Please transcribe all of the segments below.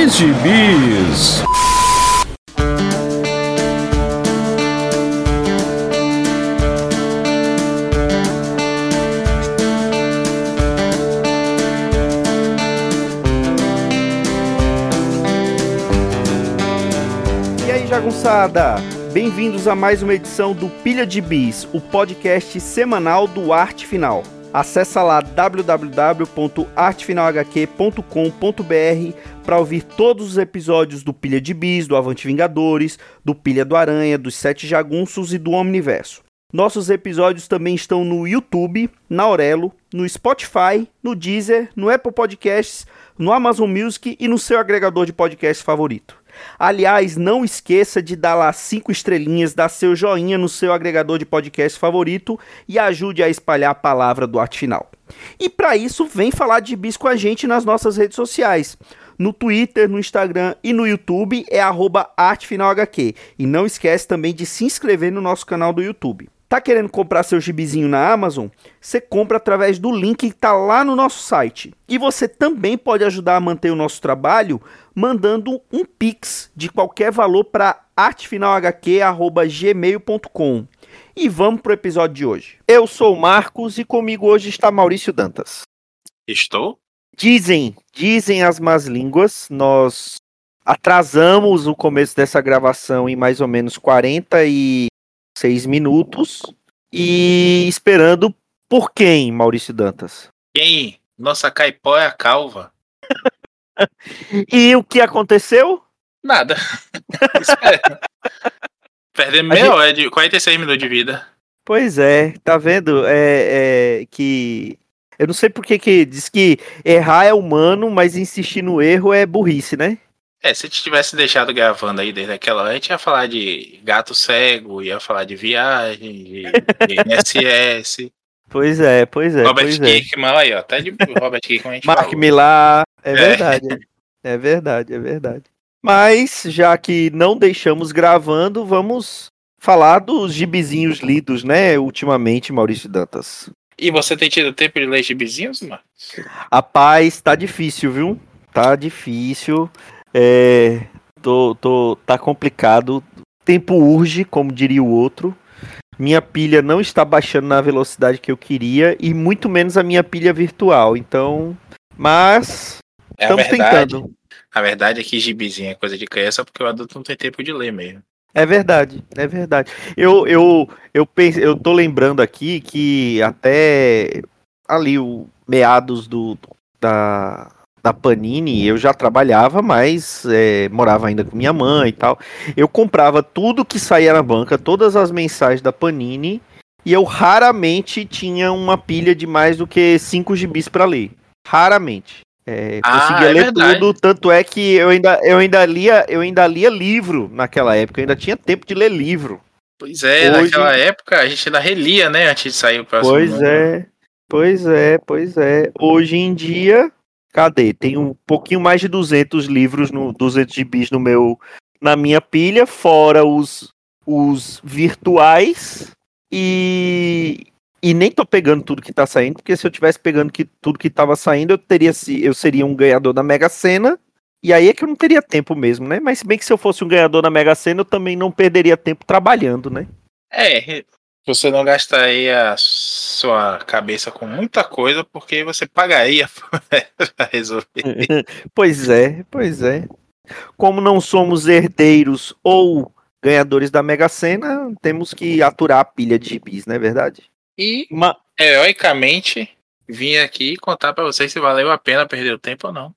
Gibis. E aí, jagunçada? Bem-vindos a mais uma edição do Pilha de Bis, o podcast semanal do Arte Final. Acesse lá www.artefinalhq.com.br para ouvir todos os episódios do Pilha de Bis, do Avante Vingadores, do Pilha do Aranha, dos Sete Jagunços e do Omniverso. Nossos episódios também estão no YouTube, na Aurelo, no Spotify, no Deezer, no Apple Podcasts, no Amazon Music e no seu agregador de podcast favorito. Aliás, não esqueça de dar lá 5 estrelinhas, dar seu joinha no seu agregador de podcast favorito e ajude a espalhar a palavra do Arte Final. E para isso, vem falar de bis com a gente nas nossas redes sociais. No Twitter, no Instagram e no YouTube é @artefinalhq. E não esquece também de se inscrever no nosso canal do YouTube. Tá querendo comprar seu gibizinho na Amazon? Você compra através do link que tá lá no nosso site. E você também pode ajudar a manter o nosso trabalho mandando um Pix de qualquer valor para artefinalhq@gmail.com. E vamos pro episódio de hoje. Eu sou o Marcos e comigo hoje está Maurício Dantas. Estou? Dizem as más línguas, nós atrasamos o começo dessa gravação em mais ou menos 46 minutos. E esperando por quem, Maurício Dantas? Quem? Nossa caipó é a calva. E o que aconteceu? Nada. Espera. Perdemos meia hora de 46 minutos de vida. Pois é, tá vendo? Que eu não sei por que diz que errar é humano, mas insistir no erro é burrice, né? Se tivesse deixado gravando aí desde aquela hora, a gente ia falar de gato cego, ia falar de viagem, de INSS. Pois é. Robert Kirkman, aí, ó. Até de Robert Kirkman a gente Mark falou. Millar, verdade. É verdade. Mas, já que não deixamos gravando, vamos falar dos gibizinhos lidos, né, ultimamente, Maurício Dantas. E você tem tido tempo de ler gibizinhos, mano? Rapaz, tá difícil, viu? Tá difícil. Tá complicado. Tempo urge, como diria o outro. Minha pilha não está baixando na velocidade que eu queria e muito menos a minha pilha virtual. Então, mas estamos tentando. A verdade é que gibizinho é coisa de criança porque o adulto não tem tempo de ler mesmo. É verdade. Eu tô lembrando aqui que até ali o meados da Panini, eu já trabalhava, mas morava ainda com minha mãe e tal. Eu comprava tudo que saía na banca, todas as mensagens da Panini, e eu raramente tinha uma pilha de mais do que 5 gibis para ler. Raramente. Conseguia ler verdade. tudo, tanto é que eu ainda lia livro naquela época, eu ainda tinha tempo de ler livro. Pois é, hoje... naquela época a gente ainda relia, né, antes de sair o próximo número. Pois é. Hoje em dia, cadê? Tem um pouquinho mais de 200 livros, 200 gibis na minha pilha, fora os virtuais, e nem tô pegando tudo que tá saindo, porque se eu tivesse pegando tudo que tava saindo, eu seria um ganhador da Mega Sena, e aí é que eu não teria tempo mesmo, né? Mas se bem que se eu fosse um ganhador da Mega Sena, eu também não perderia tempo trabalhando, né? Você não gastaria a sua cabeça com muita coisa, porque você pagaria pra resolver. Pois é. Como não somos herdeiros ou ganhadores da Mega Sena, temos que aturar a pilha de gibis, não é verdade? E, heroicamente, vim aqui contar pra vocês se valeu a pena perder o tempo ou não.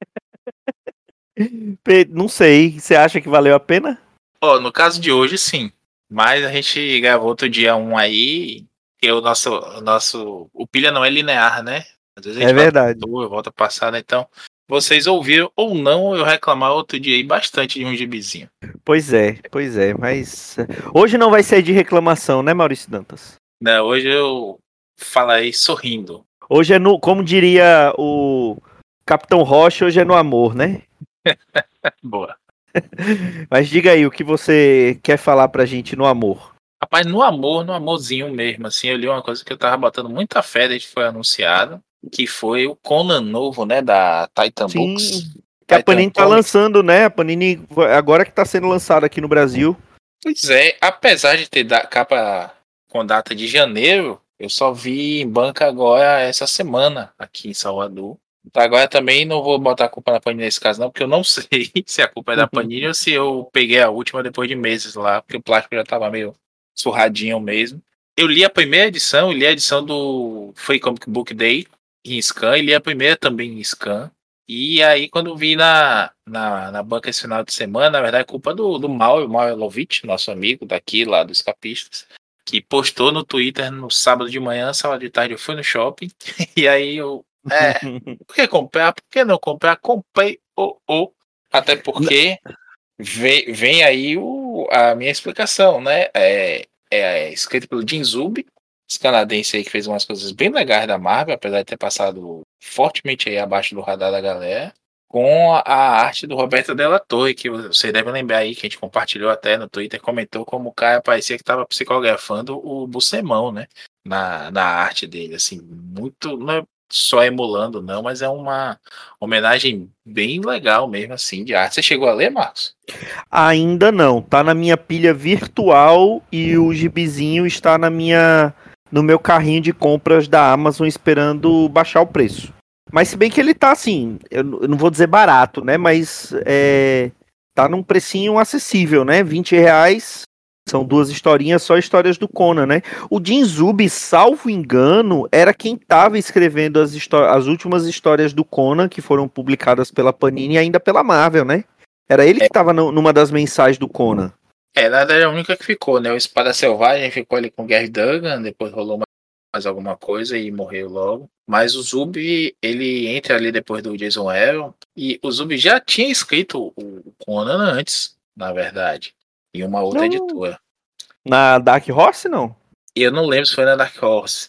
Não sei, você acha que valeu a pena? No caso de hoje, sim. Mas a gente gravou outro dia aí, que o o pilha não é linear, né? Às vezes a gente volta passada, então vocês ouviram ou não eu reclamar outro dia aí bastante de um gibizinho. Pois é, mas hoje não vai ser de reclamação, né, Maurício Dantas? Não, hoje eu falei sorrindo. Hoje é como diria o Capitão Rocha, hoje é no amor, né? Boa. Mas diga aí, o que você quer falar pra gente no amor? Rapaz, no amorzinho mesmo, assim, eu li uma coisa que eu tava botando muita fé desde que foi anunciado, que foi o Conan novo, né, da Titan Books. Que a Panini tá lançando, né? A Panini, agora que tá sendo lançado aqui no Brasil. Pois é, apesar de ter capa com data de janeiro, eu só vi em banca agora essa semana aqui em Salvador. Agora também não vou botar a culpa na Panini nesse caso não, porque eu não sei se a culpa é da Panini ou se eu peguei a última depois de meses lá, porque o plástico já tava meio surradinho mesmo. Eu li a primeira edição, li a edição do Free Comic Book Day em scan, e li a primeira também em scan. E aí, quando vi na banca esse final de semana, na verdade, é culpa do Mauro Lovitch, nosso amigo daqui, lá dos Escapistas, que postou no Twitter no sábado de manhã, sábado de tarde eu fui no shopping, e aí eu, por que comprar? Por que não comprar? Comprei, até porque vem aí a minha explicação, né? É escrito pelo Jim Zub, esse canadense aí que fez umas coisas bem legais da Marvel, apesar de ter passado fortemente aí abaixo do radar da galera, com a arte do Roberto Della Torre, que você deve lembrar aí, que a gente compartilhou até no Twitter, comentou como o cara parecia que estava psicografando o Buscemão, né? Na arte dele, assim, muito, não é só emulando não, mas é uma homenagem bem legal mesmo, assim, de arte. Você chegou a ler, Marcos? Ainda não, tá na minha pilha virtual e o gibizinho está no meu carrinho de compras da Amazon esperando baixar o preço. Mas se bem que ele tá assim, eu não vou dizer barato, né? Mas tá num precinho acessível, né? R$20. São 2 historinhas, só histórias do Conan, né? O Jim Zub, salvo engano, era quem tava escrevendo as últimas histórias do Conan, que foram publicadas pela Panini e ainda pela Marvel, né? Era ele que tava numa das mensagens do Conan. Na verdade, a única que ficou, né? O Espada Selvagem ficou ali com o Gary Duggan, depois rolou mais alguma coisa e morreu logo. Mas o Zub, ele entra ali depois do Jason Aaron, e o Zub já tinha escrito o Conan antes, na verdade, em uma outra editora. Na Dark Horse, não? E eu não lembro se foi na Dark Horse,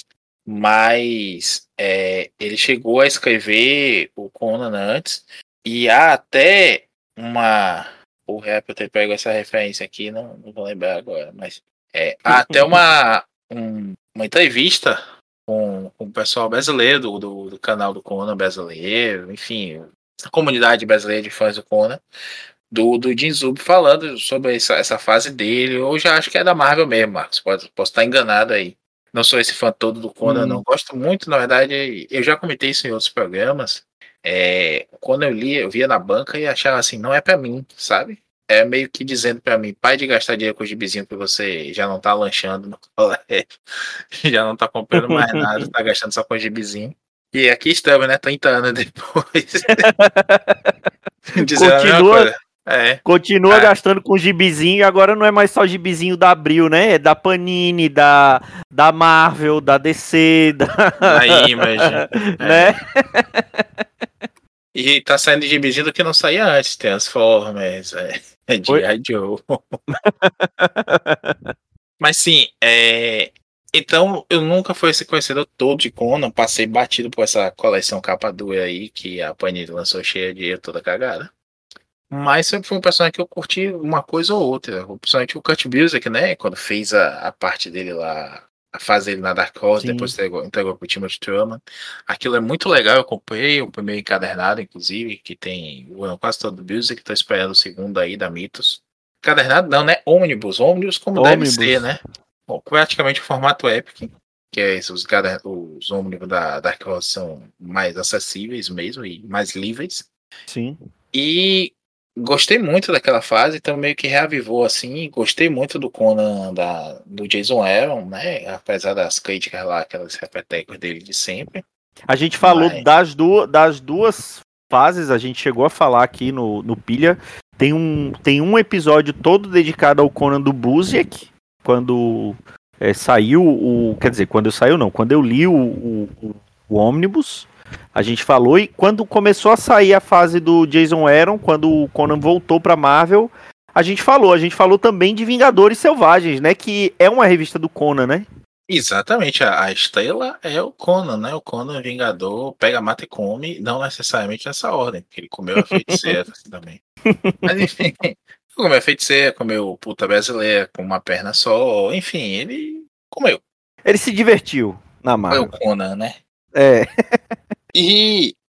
mas ele chegou a escrever o Conan antes, e há até o rap eu tenho pego essa referência aqui, não vou lembrar agora, mas há até uma entrevista com o pessoal brasileiro do canal do Conan brasileiro, enfim, a comunidade brasileira de fãs do Conan, do Jim Zub falando sobre essa fase dele. Eu já acho que é da Marvel mesmo, Marcos, posso estar enganado aí. Não sou esse fã todo do Conan, não. Gosto muito, na verdade, eu já comentei isso em outros programas. Quando eu via na banca e achava assim, não é pra mim, sabe? É meio que dizendo pra mim, pai de gastar dinheiro com o gibizinho que você já não tá lanchando no colégio, já não tá comprando mais nada, tá gastando só com o gibizinho. E aqui estamos, né? 30 anos depois. Dizendo a mesma coisa. Continua gastando com gibizinho e agora não é mais só gibizinho da Abril, né? É da Panini, da Marvel, da DC, da Image, né? E tá saindo de gibizinho do que não saía antes, Transformers, G.I. Joe. Mas sim, então eu nunca fui esse conhecedor todo de Conan, passei batido por essa coleção capa dura aí que a Panini lançou cheia de toda cagada. Mas sempre foi um personagem que eu curti uma coisa ou outra. Principalmente o Kurt Busiek, né? Quando fez a parte dele lá, a fase dele na Dark Horse, depois entregou pro Timothy Truman. Aquilo é muito legal, eu comprei o primeiro encadernado, inclusive, que tem quase todo o Busiek, tô esperando o segundo aí da Mythos. Encadernado não, né? Ônibus como deve ser, né? Bom, praticamente o formato Epic, que é os ônibus da Dark Horse são mais acessíveis mesmo e mais livres. Sim. E gostei muito daquela fase, então meio que reavivou assim. Gostei muito do Conan do Jason Aaron, né? Apesar das críticas lá, aquelas repetecos dele de sempre. A gente falou das duas fases, a gente chegou a falar aqui no Pilha. Tem um episódio todo dedicado ao Conan do Busiek, quando saiu quer dizer, quando saiu não, quando eu li o Ônibus. A gente falou, e quando começou a sair a fase do Jason Aaron, quando o Conan voltou pra Marvel, a gente falou também de Vingadores Selvagens, né, que é uma revista do Conan, né? Exatamente, a estrela é o Conan, né, o Conan Vingador, pega, mata e come, não necessariamente nessa ordem, porque ele comeu a feiticeira também. Mas enfim, comeu a feiticeira, comeu puta brasileira com uma perna só, enfim, ele comeu. Ele se divertiu na Marvel. Foi o Conan, né? É. E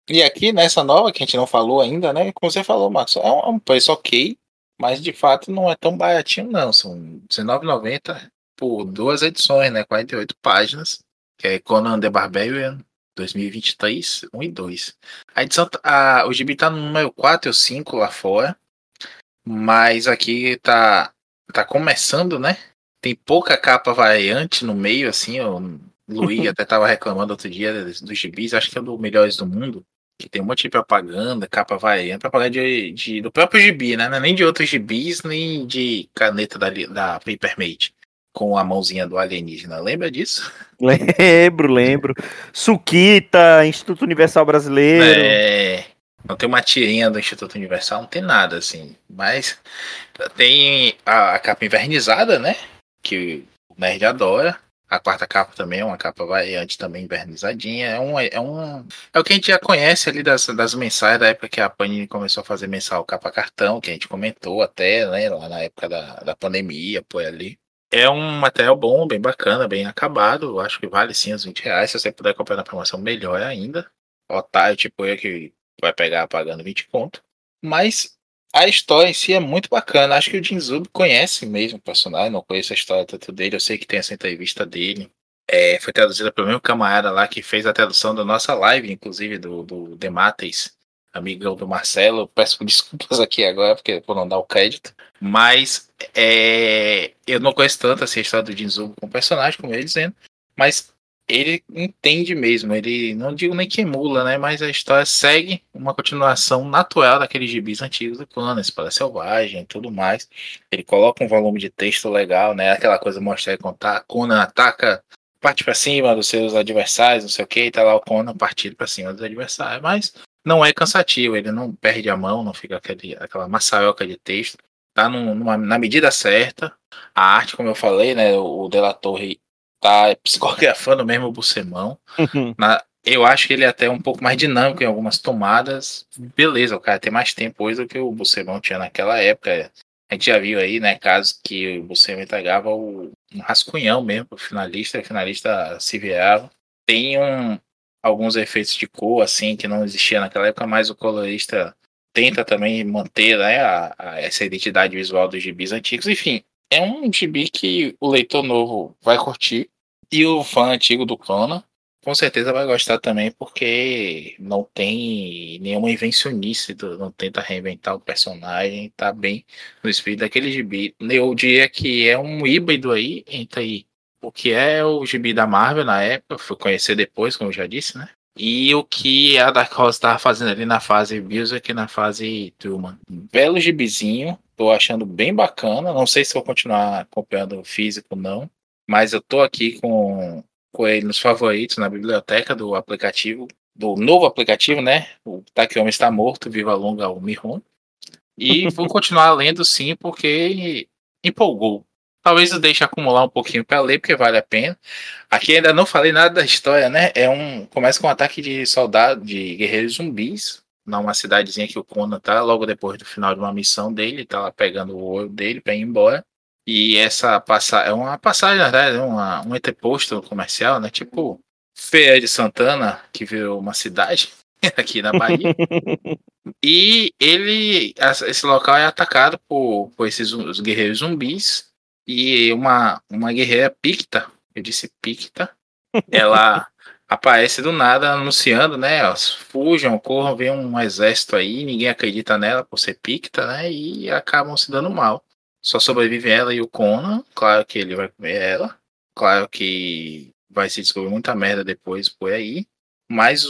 E aqui, nessa nova, que a gente não falou ainda, né? Como você falou, Marcos, é um preço ok, mas de fato não é tão baratinho, não. São R$19,90 por 2 edições, né? 48 páginas, que é Conan the Barbarian 2023, 1 e 2. A edição, o gibi tá no número 4 ou 5 lá fora, mas aqui tá começando, né? Tem pouca capa variante no meio, assim. O Luigi até tava reclamando outro dia dos gibis, acho que é um dos melhores do mundo. Que tem um monte de propaganda, capa variante, propaganda do próprio gibi, né? Não é nem de outros gibis, nem de caneta da Papermate, com a mãozinha do alienígena. Lembra disso? Lembro. Suquita, Instituto Universal Brasileiro. É, não tem uma tirinha do Instituto Universal, não tem nada, assim. Mas tem a capa invernizada, né? Que o Nerd adora. A quarta capa também é uma capa variante também invernizadinha. É o que a gente já conhece ali das mensais da época que a Panini começou a fazer mensal capa cartão, que a gente comentou até, né, lá na época da pandemia, por ali. É um material bom, bem bacana, bem acabado. Eu acho que vale sim os R$20. Se você puder comprar na promoção, melhor ainda. Otário, tipo eu, que vai pegar pagando 20 conto. Mas a história em si é muito bacana. Acho que o Jinzuriki conhece mesmo o personagem. Não conheço a história tanto dele. Eu sei que tem essa entrevista dele. Foi traduzida pelo mesmo camarada lá que fez a tradução da nossa live, inclusive do Demates, amigo do Marcelo. Peço desculpas aqui agora por não dar o crédito. Mas eu não conheço tanto assim, a história do Jinzuriki como personagem, como ele dizendo. Mas ele entende mesmo, ele não digo nem que emula, né? Mas a história segue uma continuação natural daqueles gibis antigos do Conan, Espada Selvagem e tudo mais. Ele coloca um volume de texto legal, né? Aquela coisa mostrar e contar. Conan ataca, parte para cima dos seus adversários, não sei o que, e tá lá o Conan partindo para cima dos adversários. Mas não é cansativo, ele não perde a mão, não fica aquela maçaroca de texto. Tá na medida certa. A arte, como eu falei, né? O De La Torre tá psicografando mesmo o Buscemão. Eu acho que ele é até um pouco mais dinâmico em algumas tomadas. Beleza, o cara tem mais tempo hoje do que o Buscemão tinha naquela época. A gente já viu aí, né, casos que o Buscemão entregava um rascunhão mesmo pro finalista, e o finalista se virava. Tem alguns efeitos de cor, assim, que não existia naquela época, mas o colorista tenta também manter, né, essa identidade visual dos gibis antigos. Enfim, é um gibi que o leitor novo vai curtir. E o fã antigo do Conan com certeza vai gostar também, porque não tem nenhuma invencionice, não tenta reinventar o personagem, tá bem no espírito daquele gibi. Eu diria que é um híbrido aí entre o que é o gibi da Marvel na época, fui conhecer depois, como eu já disse, né? E o que a Dark Horse estava fazendo ali na fase Music e na fase Truman. Belo gibizinho, tô achando bem bacana. Não sei se vou continuar acompanhando o físico ou não, mas eu tô aqui com ele nos favoritos na biblioteca do aplicativo, do novo aplicativo, né? O Takeomi está morto, viva longa o Mihon. E vou continuar lendo sim, porque empolgou. Talvez eu deixe acumular um pouquinho para ler, porque vale a pena. Aqui ainda não falei nada da história, né? Começa com um ataque de soldados, de guerreiros zumbis, numa cidadezinha que o Conan tá, logo depois do final de uma missão dele, tá lá pegando o ouro dele para ir embora. E essa passagem é uma passagem, na verdade, um entreposto comercial, né? Tipo Feira de Santana, que virou uma cidade aqui na Bahia. E esse local é atacado por esses os guerreiros zumbis. E uma guerreira Picta, eu disse Picta, ela aparece do nada anunciando, né? Ó, fujam, corram, vem um exército aí, ninguém acredita nela por ser Picta, né? E acabam se dando mal. Só sobrevive ela e o Conan. Claro que ele vai comer ela. Claro que vai se descobrir muita merda depois por aí. Mas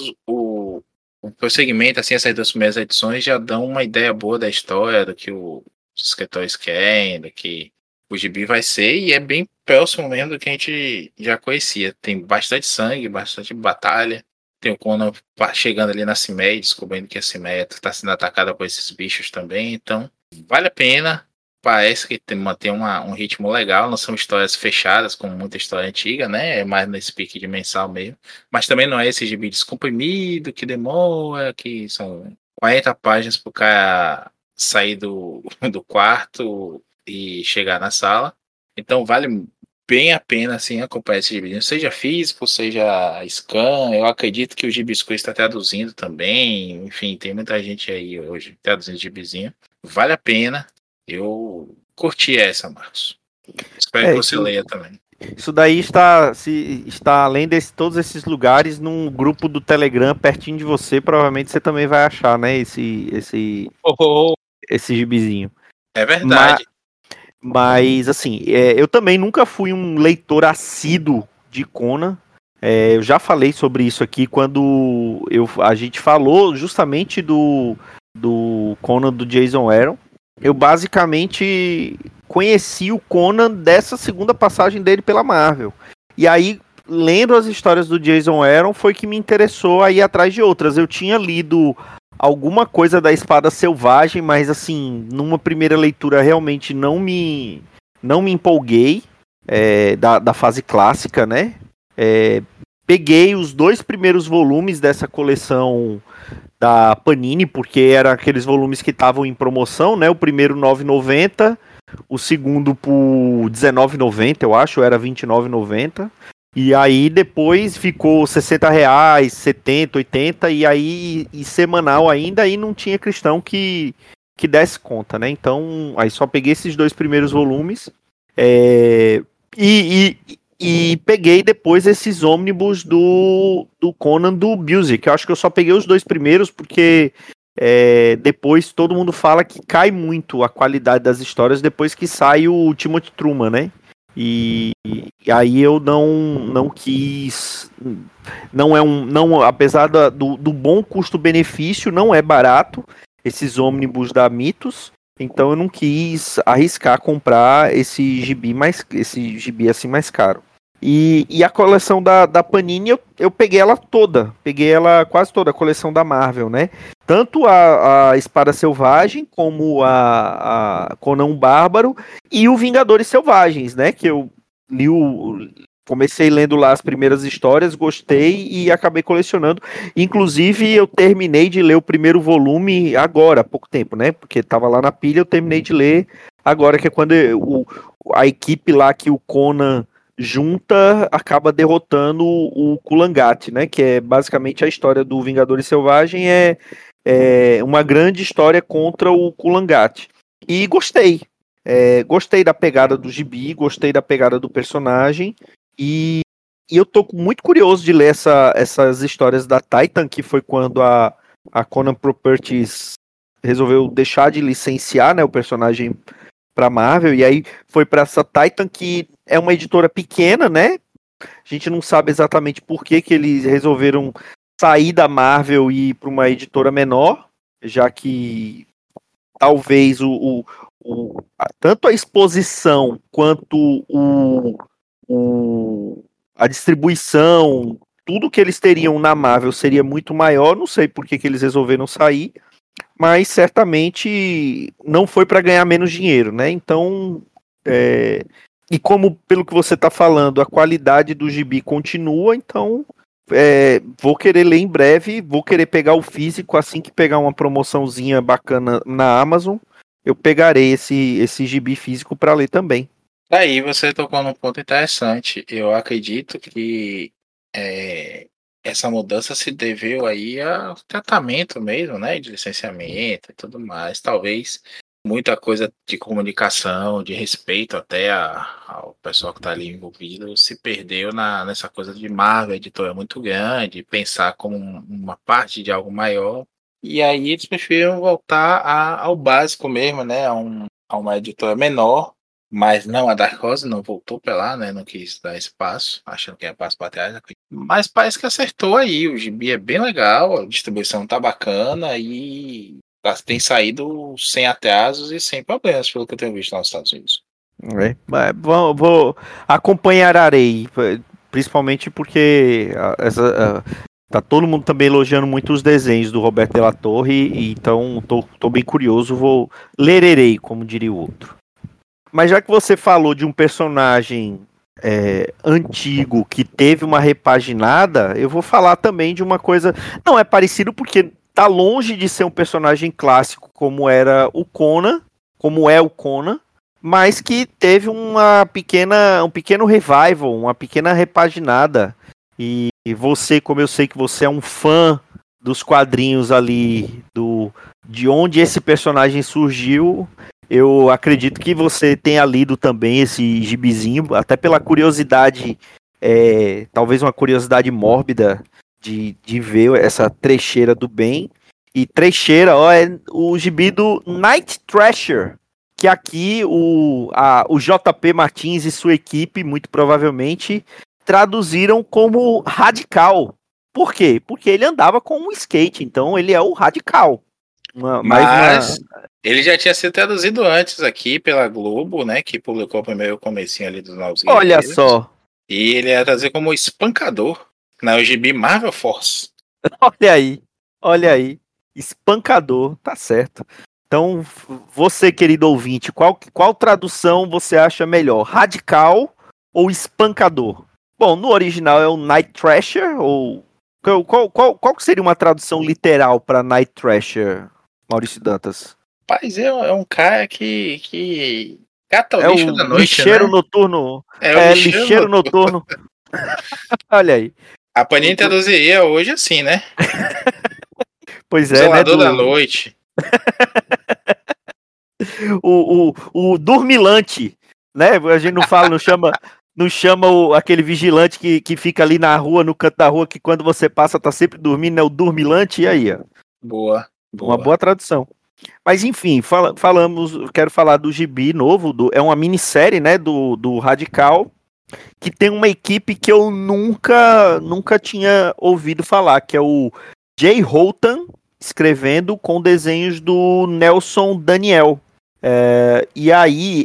o prosseguimento, assim, essas 2 primeiras edições já dão uma ideia boa da história, do que os escritores querem, do que o gibi vai ser, e é bem próximo mesmo do que a gente já conhecia. Tem bastante sangue, bastante batalha. Tem o Conan chegando ali na Cimeia, descobrindo que a Cimeia está sendo atacada por esses bichos também. Então, vale a pena. Parece que mantém um ritmo legal. Não são histórias fechadas, como muita história antiga, né? É mais nesse pique de mensal mesmo. Mas também não é esse gibi descomprimido, que demora, que são 40 páginas para o cara sair do quarto e chegar na sala. Então vale bem a pena, assim, acompanhar esse gibizinho, seja físico, seja scan. Eu acredito que o Gibisco está traduzindo também. Enfim, tem muita gente aí hoje traduzindo gibizinho. Vale a pena. Eu curti essa, Marcos. Espero que você leia também. Isso daí está além de todos esses lugares, num grupo do Telegram pertinho de você. Provavelmente você também vai achar, né? Esse gibizinho. É verdade. Mas assim, eu também nunca fui um leitor assíduo de Conan. Eu já falei sobre isso aqui quando a gente falou justamente do Conan do Jason Aaron. Eu basicamente conheci o Conan dessa segunda passagem dele pela Marvel. E aí, lendo as histórias do Jason Aaron, foi que me interessou a ir atrás de outras. Eu tinha lido alguma coisa da Espada Selvagem, mas assim, numa primeira leitura realmente não me empolguei, da fase clássica, né? Peguei os 2 primeiros volumes dessa coleção da Panini, porque eram aqueles volumes que estavam em promoção, né? O primeiro R$ 9,90, o segundo por R$19,90, eu acho, era R$29,90. E aí depois ficou R$60, R$70, R$80, e aí e semanal ainda, aí não tinha cristão que desse conta, né? Então, aí só peguei esses 2 primeiros volumes. E peguei depois esses ônibus do Conan do Busiek. Eu acho que eu só peguei os 2 primeiros porque depois todo mundo fala que cai muito a qualidade das histórias depois que sai o Timothy Truman, né? E aí eu não quis. Não, apesar do bom custo-benefício, não é barato esses ônibus da Mitos. Então eu não quis arriscar comprar esse gibi assim mais caro. E a coleção da Panini, eu peguei ela toda. Peguei ela quase toda, a coleção da Marvel, né? Tanto a Espada Selvagem, como a Conan Bárbaro e o Vingadores Selvagens, né? Que eu comecei lendo lá as primeiras histórias, gostei e acabei colecionando. Inclusive, eu terminei de ler o primeiro volume agora, há pouco tempo, né? Porque estava lá na pilha, eu terminei de ler agora, que é quando a equipe lá que o Conan junta acaba derrotando o Kulangat, né? Que é basicamente a história do Vingadores Selvagem, é uma grande história contra o Kulangat. E gostei. Gostei da pegada do gibi, gostei da pegada do personagem. E eu tô muito curioso de ler essas histórias da Titan, que foi quando a Conan Properties resolveu deixar de licenciar, né, o personagem para Marvel, e aí foi para essa Titan, que é uma editora pequena, né? A gente não sabe exatamente por que eles resolveram sair da Marvel e ir para uma editora menor, já que talvez tanto a exposição quanto a distribuição, tudo que eles teriam na Marvel seria muito maior. Não sei por que eles resolveram sair, mas certamente não foi para ganhar menos dinheiro, né? Então, e como pelo que você está falando, a qualidade do gibi continua, então vou querer ler em breve, vou querer pegar o físico assim que pegar uma promoçãozinha bacana na Amazon, eu pegarei esse gibi físico para ler também. Aí você tocou num ponto interessante. Eu acredito que essa mudança se deveu aí ao tratamento mesmo, né, de licenciamento e tudo mais. Talvez muita coisa de comunicação, de respeito até ao pessoal que está ali envolvido, se perdeu nessa coisa de Marvel, a editora é muito grande, pensar como uma parte de algo maior. E aí eles preferiram voltar ao básico mesmo, né, a uma editora menor. Mas não, a Dark Horse não voltou pra lá, né? Não quis dar espaço, achando que ia passo pra trás. Mas parece que acertou aí. O gibi é bem legal, a distribuição tá bacana e tem saído sem atrasos e sem problemas, pelo que eu tenho visto lá nos Estados Unidos. Vou acompanharei, principalmente porque tá todo mundo também elogiando muito os desenhos do Roberto de la Torre, e então tô bem curioso, lererei, como diria o outro. Mas já que você falou de um personagem antigo que teve uma repaginada, eu vou falar também de uma coisa. Não é parecido porque tá longe de ser um personagem clássico como era o Conan, como é o Conan, mas que teve um pequeno revival, uma pequena repaginada. E você, como eu sei que você é um fã dos quadrinhos ali, de onde esse personagem surgiu, eu acredito que você tenha lido também esse gibizinho, até pela curiosidade, talvez uma curiosidade mórbida de ver essa trecheira do bem. E trecheira, é o gibi do Night Thrasher, que aqui o JP Martins e sua equipe, muito provavelmente, traduziram como radical. Por quê? Porque ele andava com um skate, então ele é o radical. Ele já tinha sido traduzido antes aqui pela Globo, né? Que publicou o primeiro comecinho ali dos Novos Guerreiros. Olha só. E ele era traduzido como espancador na GB Marvel Force. Olha aí. Espancador, tá certo. Então, você, querido ouvinte, qual tradução você acha melhor? Radical ou espancador? Bom, no original é o Night Thrasher, ou... Qual seria uma tradução literal para Night Thrasher, Maurício Dantas? Rapaz, é um cara que cata o lixo da noite, lixeiro, né? Noturno. É lixeiro noturno. Olha aí. A Panini traduziria hoje assim, né? Pois Isolador da noite. o dormilante, né? A gente não chama aquele vigilante que fica ali na rua, no canto da rua, que quando você passa tá sempre dormindo, é o dormilante, e aí, ó. Boa. Uma boa tradução. Mas enfim, quero falar do gibi novo, é uma minissérie, né, do Radical, que tem uma equipe que eu nunca tinha ouvido falar, que é o Jay Houghton, escrevendo com desenhos do Nelson Daniel. E aí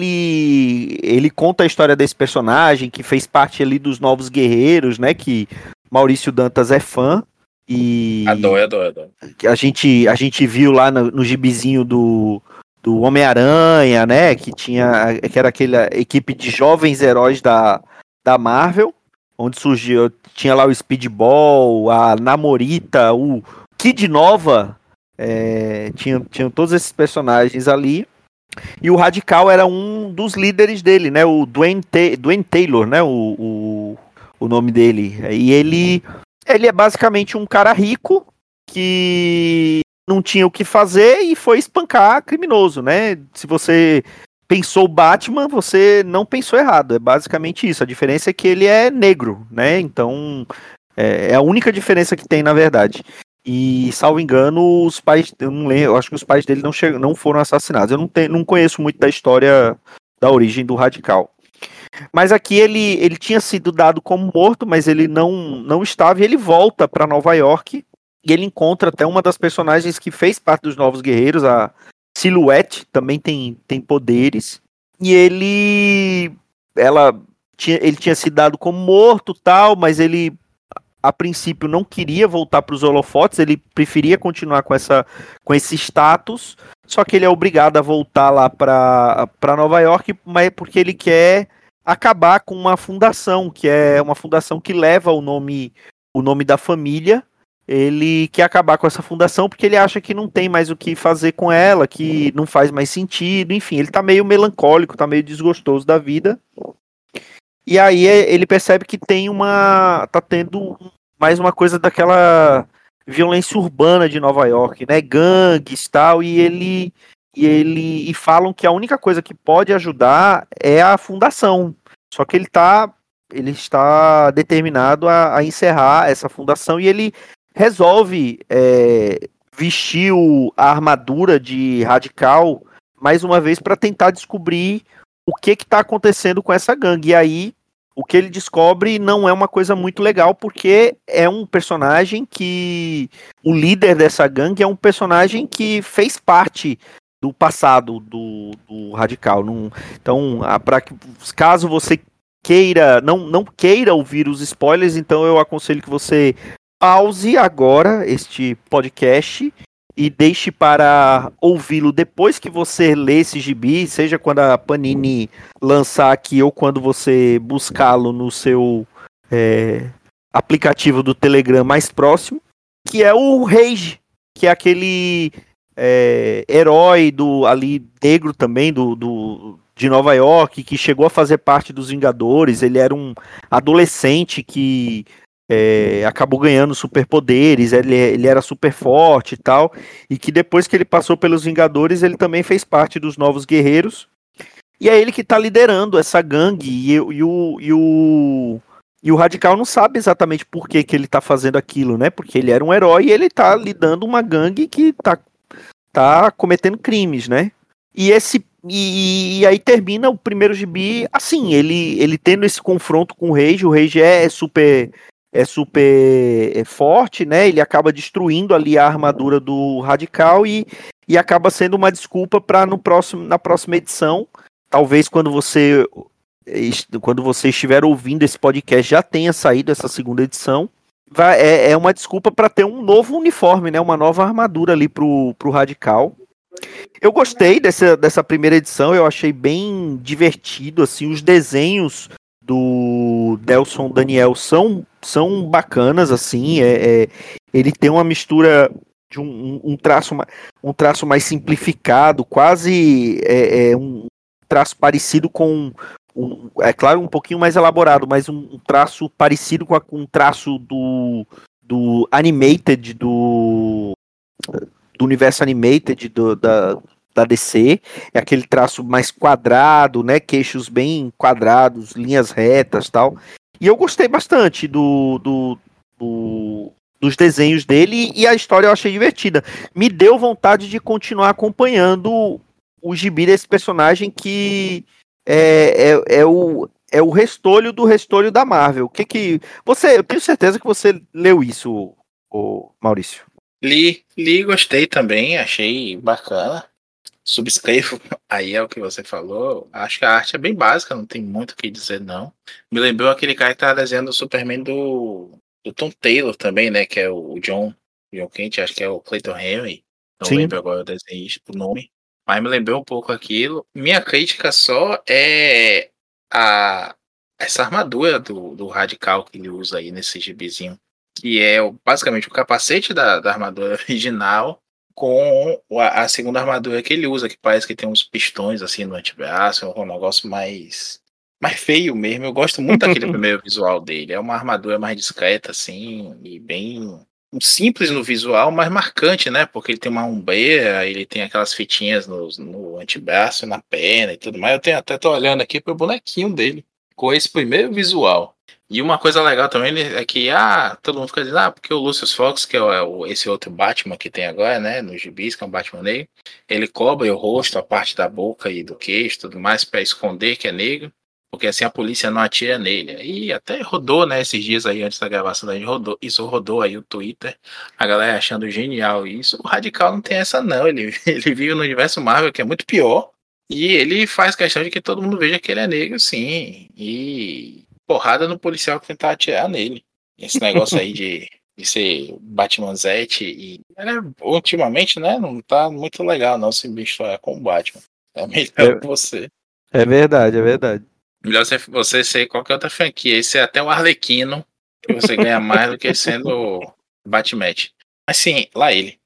ele conta a história desse personagem que fez parte ali dos Novos Guerreiros, né? Que Maurício Dantas é fã. E adoro. A gente viu lá no gibizinho do Homem-Aranha, né? Que era aquela equipe de jovens heróis da Marvel, onde surgiu, tinha lá o Speedball, a Namorita, o Kid Nova. Tinham todos esses personagens ali. E o Radical era um dos líderes dele, né? O Dwayne Taylor, né? O nome dele. E ele é basicamente um cara rico que não tinha o que fazer e foi espancar criminoso, né? Se você pensou Batman, você não pensou errado. É basicamente isso. A diferença é que ele é negro, né? Então é a única diferença que tem, na verdade. E, salvo engano, os pais, eu não lembro, eu acho que os pais dele não foram assassinados. Eu não conheço muito da história da origem do Radical. Mas aqui ele tinha sido dado como morto, mas ele não estava, e ele volta para Nova York, e ele encontra até uma das personagens que fez parte dos Novos Guerreiros, a Silhouette, também tem poderes, e ele tinha sido dado como morto, tal, mas ele a princípio não queria voltar para os holofotes, ele preferia continuar com esse status, só que ele é obrigado a voltar lá para Nova York, mas porque ele quer acabar com uma fundação, que é uma fundação que leva o nome da família. Ele quer acabar com essa fundação porque ele acha que não tem mais o que fazer com ela, que não faz mais sentido, enfim, ele tá meio melancólico, tá meio desgostoso da vida. E aí ele percebe que tá tendo mais uma coisa daquela violência urbana de Nova York, né? Gangues, tal, e falam que a única coisa que pode ajudar é a fundação. Só que ele está determinado a encerrar essa fundação, e ele resolve vestir a armadura de Radical mais uma vez para tentar descobrir o que está acontecendo com essa gangue. E aí, o que ele descobre não é uma coisa muito legal, porque é um personagem que... O líder dessa gangue é um personagem que fez parte do passado do Radical. Então, caso você não queira ouvir os spoilers, então eu aconselho que você pause agora este podcast e deixe para ouvi-lo depois que você lê esse gibi, seja quando a Panini lançar aqui ou quando você buscá-lo no seu aplicativo do Telegram mais próximo, que é o Rage, que é aquele herói ali negro também de Nova York, que chegou a fazer parte dos Vingadores. Ele era um adolescente que acabou ganhando superpoderes, ele era super forte e tal, e que depois que ele passou pelos Vingadores, ele também fez parte dos Novos Guerreiros, e é ele que tá liderando essa gangue, e o Radical não sabe exatamente por que ele tá fazendo aquilo, né, porque ele era um herói e ele tá lidando uma gangue que tá cometendo crimes, né, e aí termina o primeiro gibi assim, ele tendo esse confronto com o Rage é super forte, né? Ele acaba destruindo ali a armadura do Radical e acaba sendo uma desculpa para na próxima edição, talvez quando você estiver ouvindo esse podcast já tenha saído essa segunda edição, é uma desculpa para ter um novo uniforme, né? Uma nova armadura ali pro Radical. Eu gostei dessa primeira edição, eu achei bem divertido, assim, os desenhos do Delson Daniel são bacanas, assim, ele tem uma mistura de um traço mais simplificado, quase um traço parecido com, é claro, um pouquinho mais elaborado, mas um traço parecido com um traço do Animated, do universo Animated da DC, é aquele traço mais quadrado, né, queixos bem quadrados, linhas retas, tal. E eu gostei bastante dos desenhos dele, e a história eu achei divertida. Me deu vontade de continuar acompanhando o gibi desse personagem que é o restolho do restolho da Marvel. Eu tenho certeza que você leu isso, Maurício. Li, gostei também, achei bacana. Subscrevo, aí é o que você falou. Acho que a arte é bem básica, não tem muito o que dizer, não. Me lembrou aquele cara que tava desenhando o Superman do Tom Taylor também, né? Que é o John Kent, acho que é o Clayton Henry. Não Sim. lembro agora o desenho, o nome. Mas me lembrou um pouco aquilo. Minha crítica só é essa armadura do Radical que ele usa aí nesse gibizinho. Que é basicamente o capacete da armadura original com a segunda armadura que ele usa, que parece que tem uns pistões assim no antebraço, é um negócio mais feio mesmo. Eu gosto muito daquele primeiro visual dele. É uma armadura mais discreta, assim, e bem simples no visual, mas marcante, né? Porque ele tem uma ombreira, ele tem aquelas fitinhas no antebraço, na perna e tudo mais. Eu tô olhando aqui pro bonequinho dele, com esse primeiro visual. E uma coisa legal também é que todo mundo fica dizendo, porque o Lucius Fox, que é esse outro Batman que tem agora, né, no gibis, que é um Batman negro, ele cobre o rosto, a parte da boca e do queixo, tudo mais, para esconder que é negro, porque assim a polícia não atira nele. E até rodou, né, esses dias aí, antes da gravação da gente, rodou aí o Twitter, a galera achando genial isso. O Radical não tem essa não, ele vive no universo Marvel, que é muito pior, e ele faz questão de que todo mundo veja que ele é negro, sim, e porrada no policial que tentar atirar nele. Esse negócio aí de ser Batmanzete e ultimamente, né, não tá muito legal não se misturar com o Batman. É melhor você. É verdade, é verdade. Melhor você ser qualquer outra franquia. Esse é até o Arlequino, que você ganha mais do que sendo Batman. Mas sim, lá ele.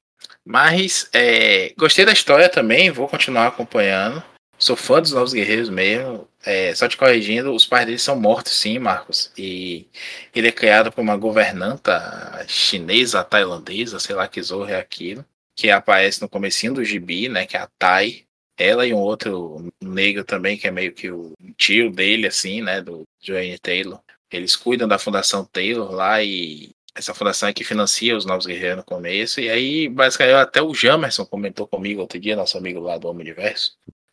Mas gostei da história também, vou continuar acompanhando. Sou fã dos Novos Guerreiros mesmo. Só te corrigindo, os pais dele são mortos, sim, Marcos. E ele é criado por uma governanta chinesa, tailandesa, sei lá que zorro é aquilo, que aparece no comecinho do gibi, né? Que é a Tai. Ela e um outro negro também, que é meio que o tio dele, assim, né? Do Joanne Taylor. Eles cuidam da Fundação Taylor lá e essa fundação é que financia os Novos Guerreiros no começo. E aí, basicamente, até o Jamerson comentou comigo outro dia, nosso amigo lá do Omniverso,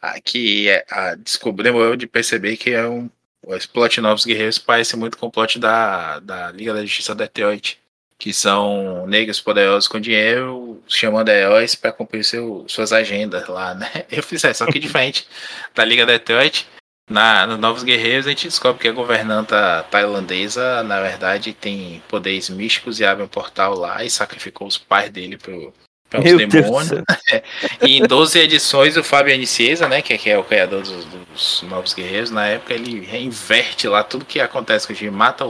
que demorou de perceber que esse plot Novos Guerreiros parece muito com o plot da Liga da Justiça Detroit, que são negros poderosos com dinheiro chamando heróis para cumprir suas agendas lá, né? Eu fiz só que diferente da Liga Detroit. Nos Novos Guerreiros a gente descobre que a governanta tailandesa, na verdade, tem poderes místicos e abre um portal lá e sacrificou os pais dele para os demônios. E em 12 edições o Fábio Anicieza, né, que é o criador dos Novos Guerreiros, na época ele reinverte lá tudo que acontece com o time.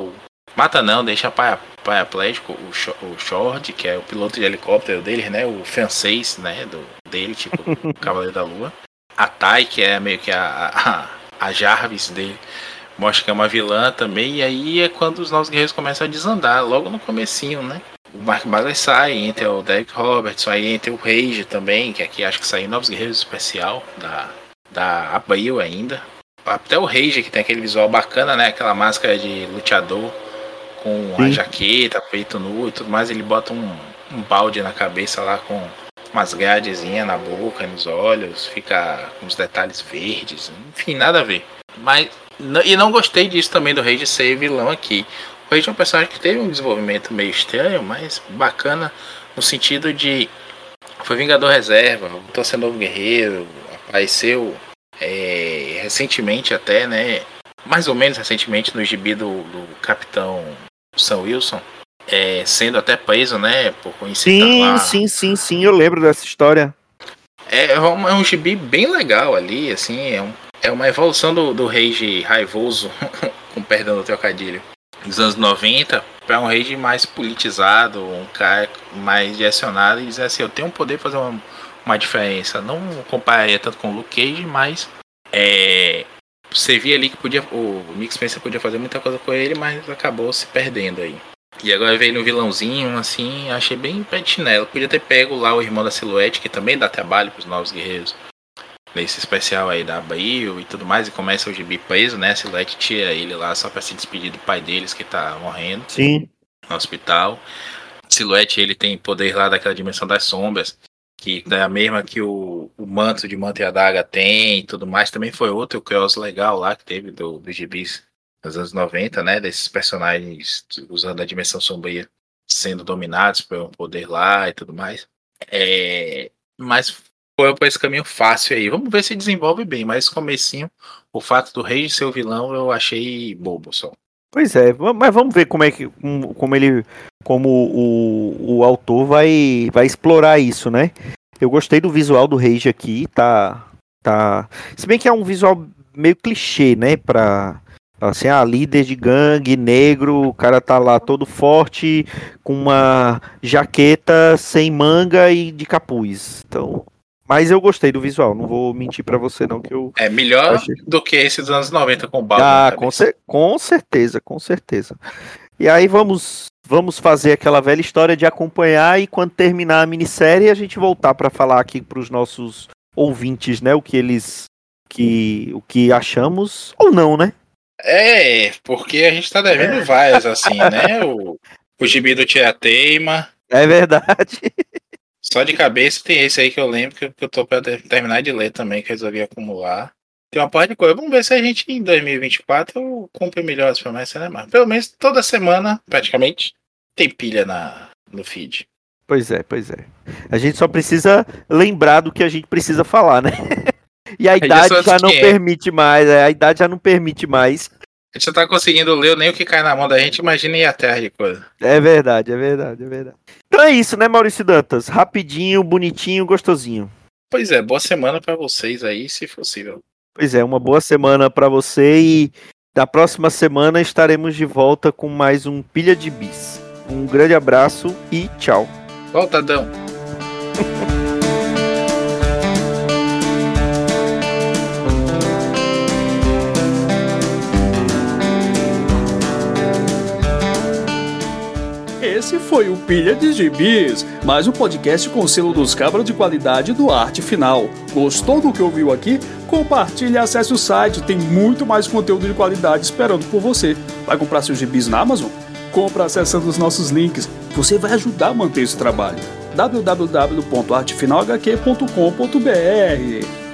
Mata não, deixa paraplégico o Shord, que é o piloto de helicóptero dele, né, o francês, né, dele, tipo o Cavaleiro da Lua. a Tai, que é meio que a Jarvis dele, mostra que é uma vilã também, e aí é quando os Novos Guerreiros começam a desandar, logo no comecinho, né? O Mark Bagley sai, entra o Derek Robertson, aí entra o Rage também, que aqui acho que saiu Novos Guerreiros Especial, da Abril ainda. Até o Rage, que tem aquele visual bacana, né? Aquela máscara de luteador, com a jaqueta, peito nu e tudo mais, ele bota um balde na cabeça lá com umas gradezinhas na boca, nos olhos, fica com os detalhes verdes, enfim, nada a ver. Mas, e não gostei disso também do Rage ser vilão aqui. O Rage é um personagem que teve um desenvolvimento meio estranho, mas bacana, no sentido de foi Vingador Reserva, voltou a ser Novo Guerreiro, apareceu recentemente até, né? Mais ou menos recentemente no gibi do Capitão Sam Wilson, sendo até preso, né? Por incitar Sim, eu lembro dessa história. É um gibi bem legal ali, assim, é uma evolução do Rage raivoso, com perdão do trocadilho, dos anos 90, para um Rage mais politizado, um cara mais direcionado e dizer assim, eu tenho um poder de fazer uma diferença. Não compararia tanto com o Luke Cage, mas você via ali que o Nick Spencer podia fazer muita coisa com ele, mas acabou se perdendo aí. E agora veio no vilãozinho, assim, achei bem pé de chinelo. Podia ter pego lá o irmão da Silhouette, que também dá trabalho pros Novos Guerreiros, nesse especial aí da Abril e tudo mais, e começa o gibi preso, né? A Silhouette tira ele lá só pra se despedir do pai deles, que tá morrendo. Sim. No hospital. Silhouette, ele tem poder lá daquela dimensão das sombras, que é a mesma que o manto de Manto e Adaga tem e tudo mais. Também foi outro cross legal lá que teve do gibis nos anos 90, né? Desses personagens usando a dimensão sombria sendo dominados por um poder lá e tudo mais. Mas foi por esse caminho fácil aí. Vamos ver se desenvolve bem, mas comecinho, o fato do Rage ser o vilão eu achei bobo só. Pois é, mas vamos ver como o autor vai explorar isso, né? Eu gostei do visual do Rage aqui, tá. Se bem que é um visual meio clichê, né? Pra assim, líder de gangue, negro, o cara tá lá todo forte, com uma jaqueta sem manga e de capuz. Então, mas eu gostei do visual, não vou mentir pra você não que eu... É melhor do que esse dos anos 90 com o balde. Com certeza. E aí vamos fazer aquela velha história de acompanhar e quando terminar a minissérie a gente voltar pra falar aqui pros nossos ouvintes, né, o que achamos ou não, né? Porque a gente tá devendo várias, assim, né? O gibi do Tia Teima. É verdade. Só de cabeça tem esse aí que eu lembro que eu tô pra terminar de ler também, que resolvi acumular. Tem uma parte de coisa. Vamos ver se a gente em 2024 cumpre melhor as promessas, né, Marcos? Pelo menos toda semana, praticamente, tem pilha no feed. Pois é. A gente só precisa lembrar do que a gente precisa falar, né? E a idade já não permite mais. A idade já não permite mais. A gente já tá conseguindo ler nem o que cai na mão da gente, imagina ir atrás de coisa. É verdade. Então é isso, né, Maurício Dantas? Rapidinho, bonitinho, gostosinho. Pois é, boa semana pra vocês aí, se possível. Pois é, uma boa semana pra você e na próxima semana estaremos de volta com mais um Pilha de Bis. Um grande abraço e tchau. Volta, Adão. Esse foi o Pilha de Gibis, mais um podcast com o selo dos cabras de qualidade do Arte Final. Gostou do que ouviu aqui? Compartilhe e acesse o site, tem muito mais conteúdo de qualidade esperando por você. Vai comprar seus gibis na Amazon? Compra acessando os nossos links, você vai ajudar a manter esse trabalho. www.artefinalhq.com.br